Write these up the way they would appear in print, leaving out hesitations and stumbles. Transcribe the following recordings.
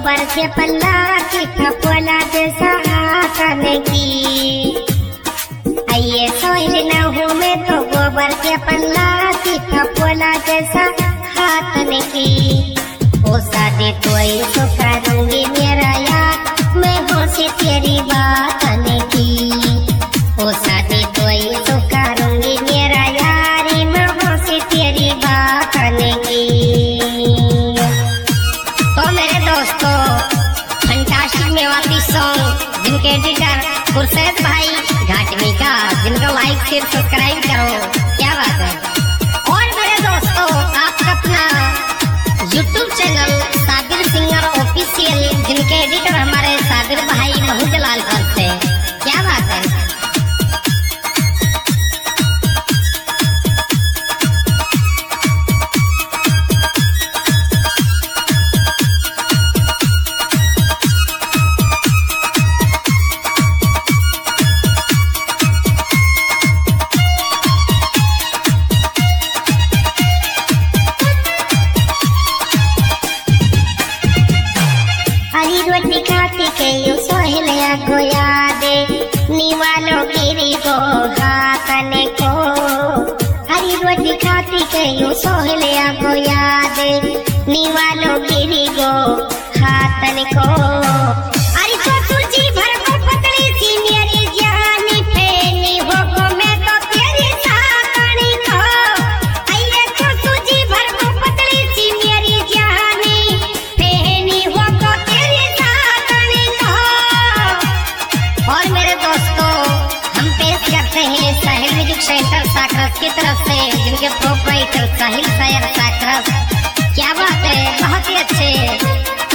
गोबर के पल्ला की खपोला जैसा हाथन की। आइए सोहिल न हूँ मैं तो गोबर के पल्ला की खपोला जैसा हाथन की। ओ शादी तो ऐसो करूंगी मेरा यार मैं हो से तेरी बात की। ओ शादी तो ऐसो करूंगी मेरा यार मैं हो से तेरी बात की। तो मेरे दोस्तों फंटास्टिक मेवाती सॉन्ग जिनके एडिटर खुर्शीद भाई घाटवी का, जिनको लाइक शेयर सब्सक्राइब करो, क्या बात है। और मेरे दोस्तों आपका अपना YouTube channel Sabir singer official, जिनके एडिटर हमारे साबिर भाई महूजलालपुर से, क्या बात है। हरी रोटी खाती के यू सोहलिया को यादे निवालो गिरी को हाथने को। हरी रोटी खाती के यू सोहलिया को यादे निवालो गिरी को हाथने को। अरे छोटू जी भर को पतली सी मेरी जानी फेनी हो को मैं तो तेरी साकनी को। आइए छोटू जी भर को पतली सी मेरी जानी फेनी हो को तेरी साकनी को। और मेरे दोस्तों हम पेश करते हैं साहिल म्यूजिक सेंटर साकरस की तरफ से, जिनके प्रोपराइटर साहिल शायर साकरस, क्या बात है, बहुत ही अच्छे।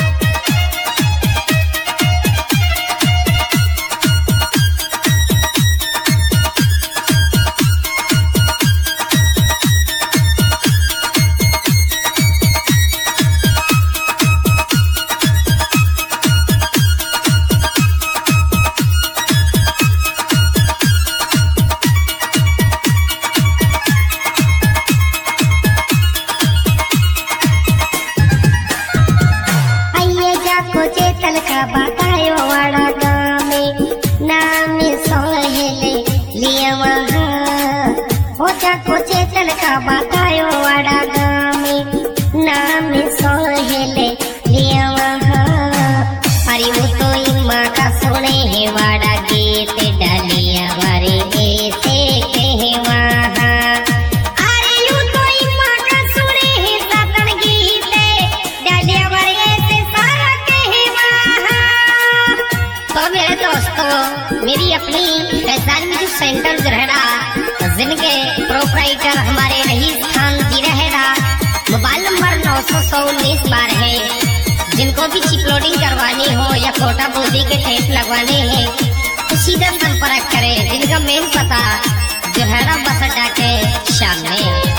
चेतन का बतायो वाड़ा गाँव में नाम सोहेले लिया वहाँ। हो जाको चेतन का बतायो वाड़ा गाँव में नाम सोहेले लिया वहाँ। अरे वो तो इम्मा का सुने है वाड़ा गीत डालिया वारे ऐसे कहे वहाँ। अरे यू तो इम्मा का सुने है सातन गीत डालिया वारे ऐसे सारा कहे वहाँ। तो मेरे दोस्तों मेरी अपनी फैजान म्यूजिक सेंटर जरहेड़ा, जिनके प्रोपराइटर हमारे रईस खान जी रहेड़ा, मोबाइल नंबर 9001912 है। जिनको भी चिप लोडिंग करवानी हो या छोटा बोली के टेप लगवाने हैं तो सीधा संपर्क करें। जिनका मेन पता जरहेड़ा बस अड्डा के सामने।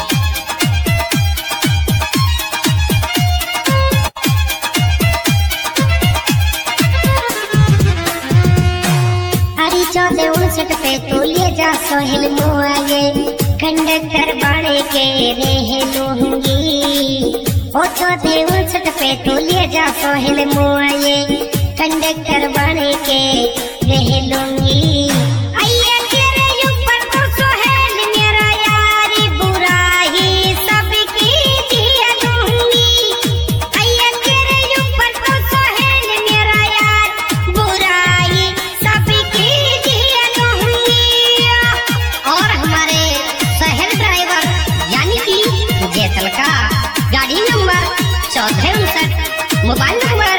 हरी 1459 पे तू ले जा सोहेल मुआगे कंडक्टर बाड़े के रह लूंगी। ओ 1459 पे तू ले जा सोहेल मुआगे कंडक्टर बाड़े के रह लूंगी। आइए तेरे ऊपर तो सोहेल मेरा यारी बुराई सबकी दिया लूंगी। आइए तेरे ऊपर तो सोहेल मेरा यार बुराई सबकी दिया लूंगी। और हमारे सोहेल ड्राइवर यानी कि जैतल का गाड़ी नंबर 1459, मोबाइल नंबर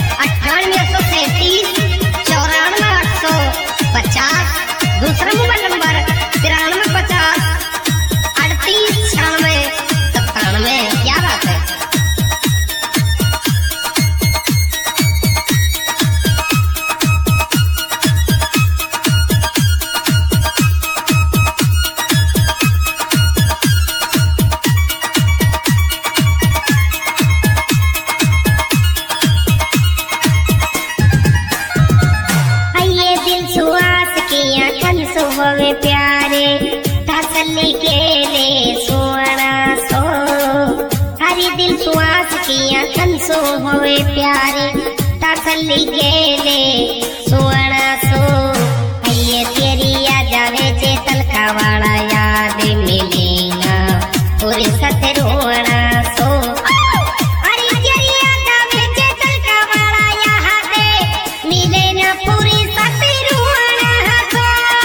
9837 94 850, दूसरा मोबाइल नंबर 9350 38 96 97, क्या बात है। होवे प्यारे तसल्ली के ले सोना सो। हरी दिल सुहास की आंखन सो होवे प्यारे तसल्ली गेले सुवर्ण सो अये तेरी या जावे चेतल खावाड़ा याद मिलेगा पूरी सतरोना सो अरे तेरी या जावे चेतल खावाड़ा याद मिले ना पूरी सतरोना सो।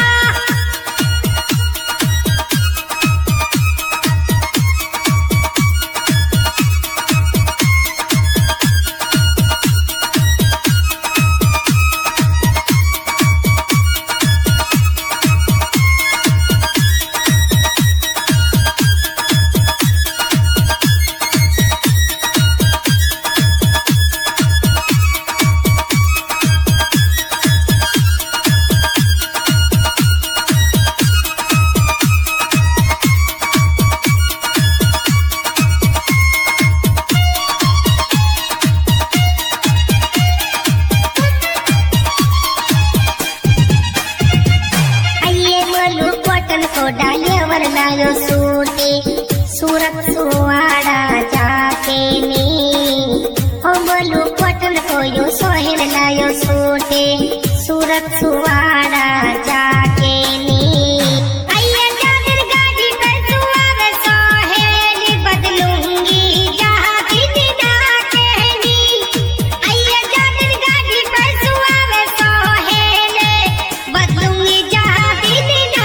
डालियावर लायो सूटे सूरत सुवाड़ा जाके नी हो बोलू पटन को यो सोहेल लायो सूटे सूरत सुवाड़ा जाके नी अये जागर गाड़ी पर सुआवे सोहेल बदलूंगी जहाँ भी ना कहनी अये जागर गाड़ी पर सुआवे सोहेल बदलूंगी जहाँ भी ना